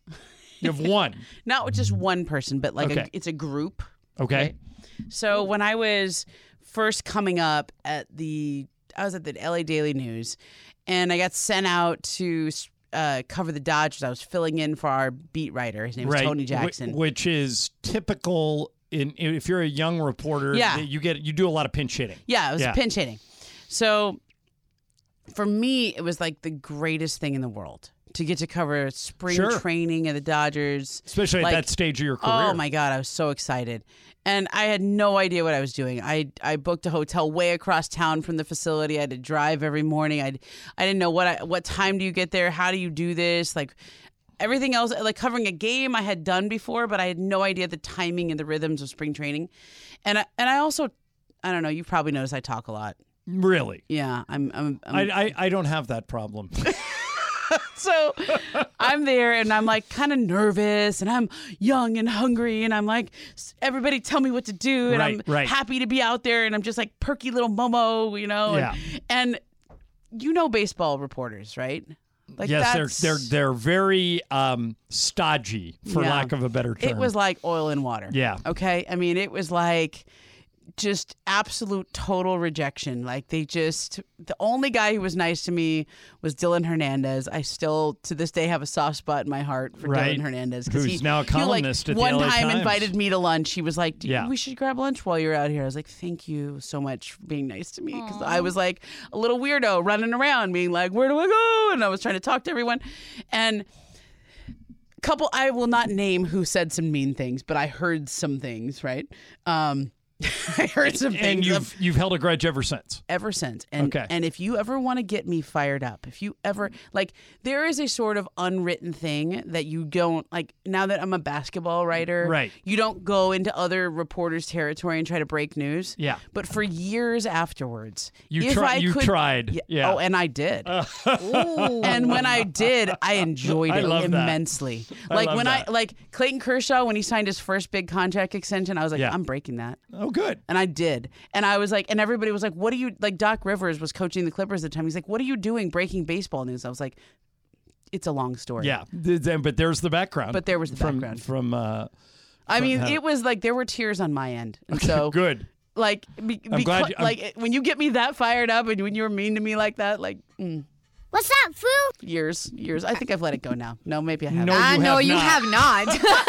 You have one. Not just one person, but like Okay. a, it's a group. Okay. So when I was first coming up at the, I was at the L A Daily News, and I got sent out to uh, cover the Dodgers. I was filling in for our beat writer. His name was Right. Tony Wh- Jackson. which is typical in if you're a young reporter. Yeah. you get you do a lot of pinch hitting. Yeah, it was pinch hitting. So for me, it was like the greatest thing in the world to get to cover spring Sure. training of the Dodgers. Especially Like, at that stage of your career. Oh my God, I was so excited. And I had no idea what I was doing. I I booked a hotel way across town from the facility. I had to drive every morning. I I didn't know what I, what time do you get there? How do you do this? Like everything else, like covering a game I had done before, but I had no idea the timing and the rhythms of spring training. And I, and I also, I don't know, you probably noticed I talk a lot. Really? Yeah, I'm. I'm, I'm I, I I don't have that problem. so I'm there and I'm like kind of nervous and I'm young and hungry and I'm like, everybody tell me what to do. And Right, I'm right. happy to be out there and I'm just like perky little Momo, you know? Yeah. And, and you know baseball reporters, right? Like yes, that's, they're they're they're very um, stodgy, for Yeah. lack of a better term. It was like oil and water. Yeah. Okay. I mean, it was like just absolute total rejection. Like they just, the only guy who was nice to me was Dylan Hernandez. I still, to this day, have a soft spot in my heart for Right. Dylan Hernandez. Who's he, now a he, like, columnist at the one L A time Times. invited me to lunch. He was like, Yeah. we should grab lunch while you're out here. I was like, thank you so much for being nice to me. Because I was like a little weirdo running around being like, where do I go? And I was trying to talk to everyone. And couple, I will not name who said some mean things, but I heard some things, right? Um, I heard some and things. you've of- you've held a grudge ever since. ever since. And Okay. and if you ever want to get me fired up, if you ever like there is a sort of unwritten thing that you don't like now that I'm a basketball writer, Right. you don't go into other reporters' territory and try to break news. Yeah. But for years afterwards, You if tri- I you could- tried. Yeah. Oh, and I did. And when I did, I enjoyed I it love that. immensely. I Like love when that. I like Clayton Kershaw when he signed his first big contract extension, I was like, Yeah. I'm breaking that. Oh, good. And I did. And I was like, and everybody was like, what are you, like Doc Rivers was coaching the Clippers at the time. He's like, what are you doing breaking baseball news? I was like, it's a long story. Yeah, Th- then- but there's the background. But there was the from, background. from uh, I mean, How- it was like there were tears on my end. And so Good. Like, be, I'm glad because, you- I'm- like when you get me that fired up and when you're mean to me like that, like, mm, What's up, Foo? years, years. I think I've let it go now. No, maybe I haven't. No, you Ah, have no, you not. have not.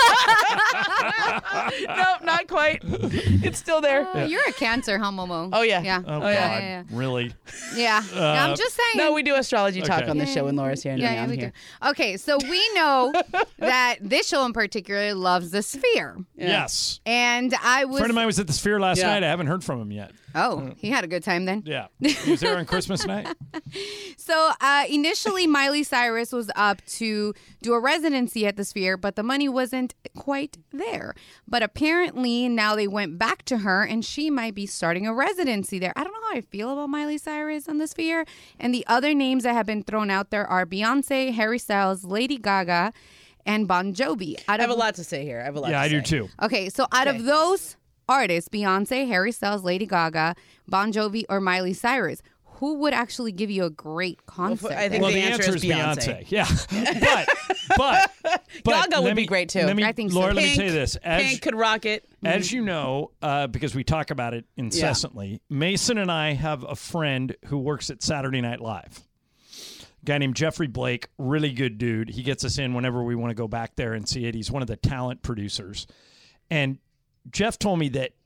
Nope, not quite. It's still there. Uh, you're a Cancer, huh, Momo? Oh, yeah. Yeah. Oh, Oh, God. yeah. yeah, Really? Yeah. Uh, I'm just saying. No, we do astrology talk Okay. on this show when Laura's here and Yeah, when yeah, I'm we here. do. Okay, so we know that this show in particular loves the Sphere. Yes. And I A was. friend of mine was at the Sphere last Yeah. night. I haven't heard from him yet. Oh, he had a good time then. Yeah. He was there on Christmas night. So uh, initially, Miley Cyrus was up to do a residency at the Sphere, but the money wasn't quite there. But apparently, now they went back to her, and she might be starting a residency there. I don't know how I feel about Miley Cyrus on the Sphere. And the other names that have been thrown out there are Beyonce, Harry Styles, Lady Gaga, and Bon Jovi. Out I have of- a lot to say here. I have a lot Yeah, to I say. do too. Okay, so out Okay. of those artists, Beyonce, Harry Styles, Lady Gaga, Bon Jovi, or Miley Cyrus, who would actually give you a great concert? I think Well, the the answer answer is is Beyonce. Beyonce. Yeah. but, but, but Gaga would let be me- great, too. Let me, I think so. Laura, let me Pink, tell you this. As, Pink could rock it. As you know, uh, because we talk about it incessantly, Mason and I have a friend who works at Saturday Night Live. A guy named Jeffrey Blake, really good dude. He gets us in whenever we want to go back there and see it. He's one of the talent producers. And Jeff told me that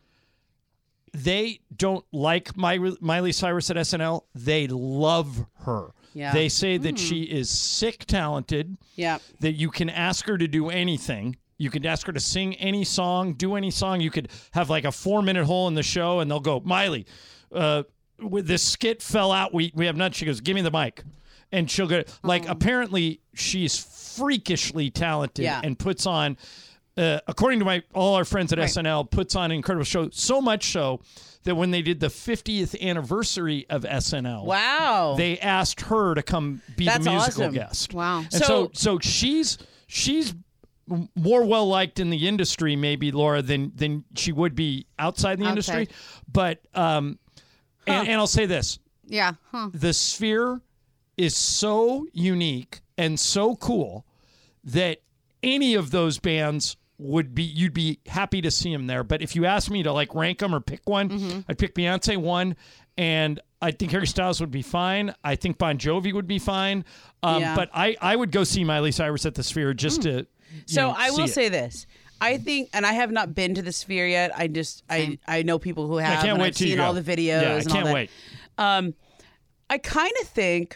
they don't like Miley, Miley Cyrus at S N L. They love her. Yeah. They say that she is sick talented, Yeah. that you can ask her to do anything. You could ask her to sing any song, do any song. You could have like a four-minute hole in the show, and they'll go, Miley, uh, with this skit fell out. We we have none. She goes, give me the mic. And she'll go, like, apparently she's freakishly talented Yeah. and puts on, uh, according to my all our friends at Right. S N L, puts on an incredible show. So much so that when they did the fiftieth anniversary of S N L, Wow. they asked her to come be That's the musical awesome. guest. Wow. And so, So- so she's she's more well liked in the industry, maybe Laura, than than she would be outside the Outside. industry. But um, and, and I'll say this: Yeah. Huh. the Sphere is so unique and so cool that any of those bands would be you'd be happy to see them there. But if you ask me to like rank them or pick one, Mm-hmm. I'd pick Beyonce one, and I think Harry Styles would be fine. I think Bon Jovi would be fine. Um, Yeah. But I, I would go see Miley Cyrus at the Sphere just to. you So know, I see will it. say this. I think, and I have not been to the Sphere yet. I just, I, I know people who have. I can't and wait I've till you seen go. all the videos. Yeah, I and all can't that. wait. Um, I kind of think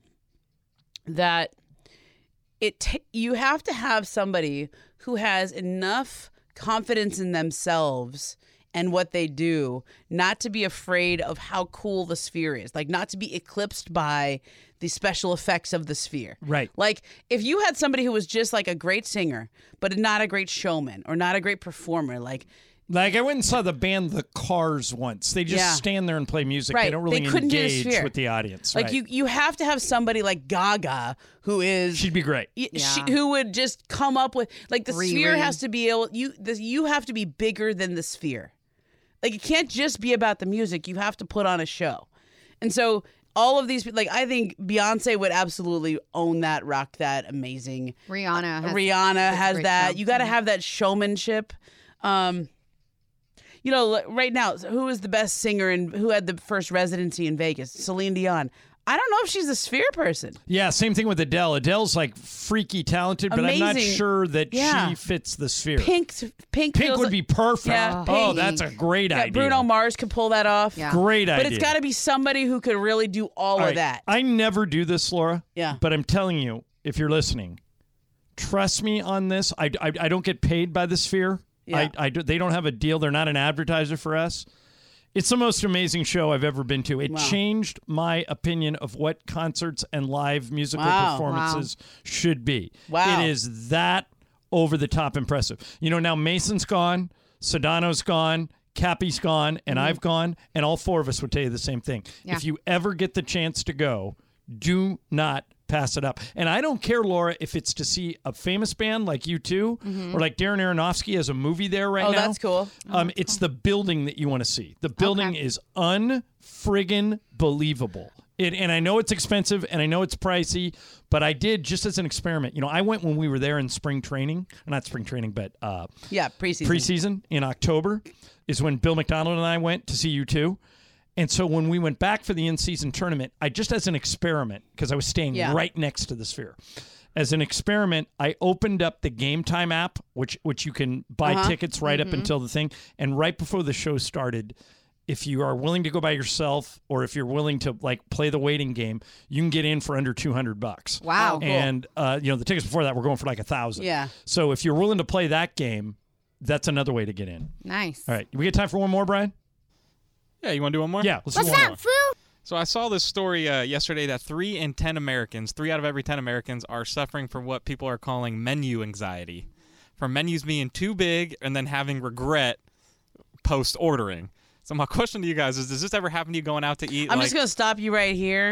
that it t- you have to have somebody who has enough confidence in themselves and what they do not to be afraid of how cool the Sphere is, like not to be eclipsed by the special effects of the Sphere. Right. Like if you had somebody who was just like a great singer but not a great showman or not a great performer, like Like I went and saw the band The Cars once. They just Yeah. stand there and play music. Right. They don't really They couldn't do the engage Sphere. with the audience. Like right. you, you have to have somebody like Gaga who is She'd be great. y- Yeah. she, who would just come up with like the Riri. Sphere has to be able you the, you have to be bigger than the Sphere. Like it can't just be about the music. You have to put on a show, and so all of these like I think Beyonce would absolutely own that, rock that, amazing. Rihanna. Has, Rihanna has a has great that. show. You got to have that showmanship. Um, you know, l- right now, who is the best singer and who had the first residency in Vegas? Celine Dion. I don't know if she's a Sphere person. Yeah, same thing with Adele. Adele's like freaky talented, but I'm not Amazing. sure that Yeah. she fits the Sphere. Pink, Pink, Pink feels would like- be perfect. Yeah, Oh, Pink. that's a great Yeah, idea. Bruno Mars could pull that off. Yeah. Great But idea. it's got to be somebody who could really do all, All of right, that. I never do this, Laura. Yeah. But I'm telling you, if you're listening, trust me on this. I, I, I don't get paid by the Sphere. Yeah. I, I do, they don't have a deal. They're not an advertiser for us. It's the most amazing show I've ever been to. It Wow. changed my opinion of what concerts and live musical Wow. performances should be. Wow. It is that over the top impressive. You know, now Mason's gone, Sedano's gone, Cappy's gone, and I've gone, and all four of us would tell you the same thing. Yeah. If you ever get the chance to go, do not pass it up. And I don't care, Laura, if it's to see a famous band like U two or like Darren Aronofsky has a movie there right Oh, now. that's cool. Um, it's the building that you want to see. The building Okay. is unfriggin' believable. It, and I know it's expensive and I know it's pricey, but I did just as an experiment. You know, I went when we were there in spring training, not spring training, but uh, yeah, preseason. Preseason in October is when Bill McDonald and I went to see U two. And so when we went back for the in-season tournament, I just as an experiment, because I was staying Yeah. right next to the Sphere. As an experiment, I opened up the Game Time app, which which you can buy Uh-huh. tickets right Mhm. up until the thing. And right before the show started, if you are willing to go by yourself or if you're willing to like play the waiting game, you can get in for under two hundred bucks. Wow. Oh, cool. And uh, you know, the tickets before that were going for like a thousand. Yeah. So if you're willing to play that game, that's another way to get in. Nice. All right. Do we get time for one more, Brian? Yeah, you want to do one more? Yeah, let's What's do one up, more. Foo? So I saw this story uh, yesterday that three in ten Americans, three out of every ten Americans, are suffering from what people are calling menu anxiety, from menus being too big and then having regret post ordering. So my question to you guys is: does this ever happen to you going out to eat? I'm like, just gonna stop you right here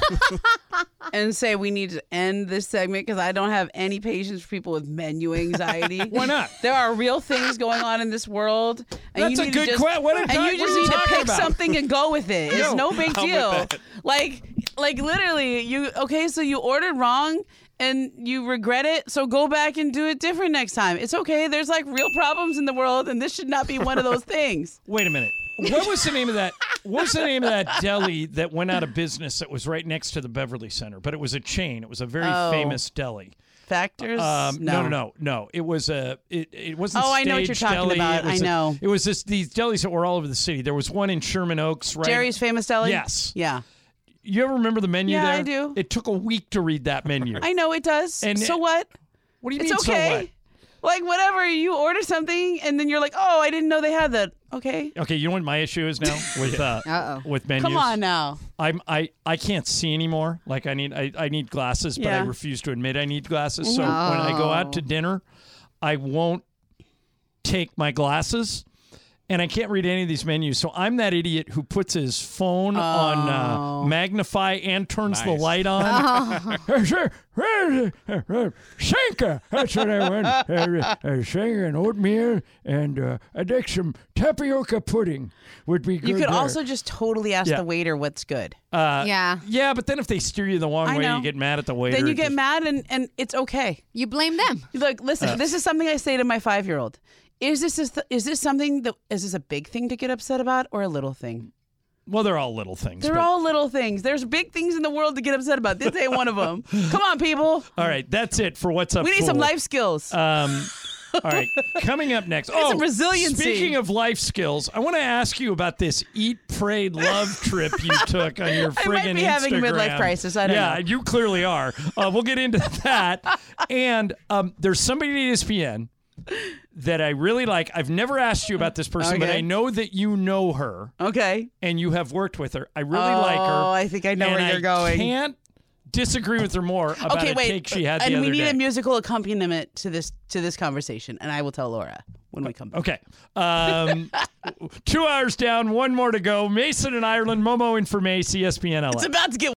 and say we need to end this segment because I don't have any patience for people with menu anxiety. Why not? There are real things going on in this world, and That's you a need good to just, que- what are and you you talk- just what are you need to talking pick about? something and go with it. It's Yo, no big I'm with deal. that. Like, like literally, you okay? So you ordered wrong. And you regret it, so go back and do it different next time. It's okay. There's like real problems in the world, and this should not be one of those things. Wait a minute. What was the name of that? What was the name of that deli that went out of business that was right next to the Beverly Center? But it was a chain. It was a very Oh. famous deli. Factors? Um, no, No. no, no, no. It was a. It, it wasn't. Oh, I know what you're Stage talking Deli. about. It was I a- know. It was this these delis that were all over the city. There was one in Sherman Oaks, right? Jerry's Famous Deli? Yes. Yeah. You ever remember the menu Yeah, there? I do. It took a week to read that menu. I know it does. And so it- what? What do you it's mean, so okay. Like whatever, you order something and then you're like, oh, I didn't know they had that. Okay. Okay, you know what my issue is now with uh, Uh-oh. with menus. Come on now. I'm I, I can't see anymore. Like I need I, I need glasses, but I Yeah. refuse to admit I need glasses. So Mhm. when I go out to Oh. dinner, I won't take my glasses. And I can't read any of these menus. So I'm that idiot who puts his phone on uh, Oh. magnify and turns the Nice. light on. Shanka. That's what I want. Uh, Shanka and oatmeal and uh, I'd like some tapioca pudding would be good. You could there. also just totally ask Yeah. the waiter what's good. Uh, Yeah. Yeah, but then if they steer you the wrong I way, know. you get mad at the waiter. Then you It get just- mad and, and it's okay. You blame them. Look, listen, Uh. this is something I say to my five year old. Is this is, is this something that is this a big thing to get upset about or a little thing? Well, they're all little things. They're but- all little things. There's big things in the world to get upset about. This ain't one of them. Come on, people. All right, that's it for What's Up, We need some Fool. life skills. Um, all right, coming up next. We need Oh, some resiliency. Speaking of life skills, I want to ask you about this Eat, Pray, Love trip you took on your I friggin' might be having a midlife Instagram. crisis. I don't yeah, know. you clearly are. Uh, we'll get into that. And um, there's somebody at E S P N that I really like. I've never asked you about this person, but Okay. I know that you know her. Okay. And you have worked with her. I really oh, like her. I think I know and where you're I going. can't disagree with her more about okay, a wait. take she had and the we other need day. a musical accompaniment to this to this conversation, and I will tell Laura when we come back. Okay. Um, two hours down, one more to go. Mason in Ireland, Momo in for Mace, E S P N L A. It's about to get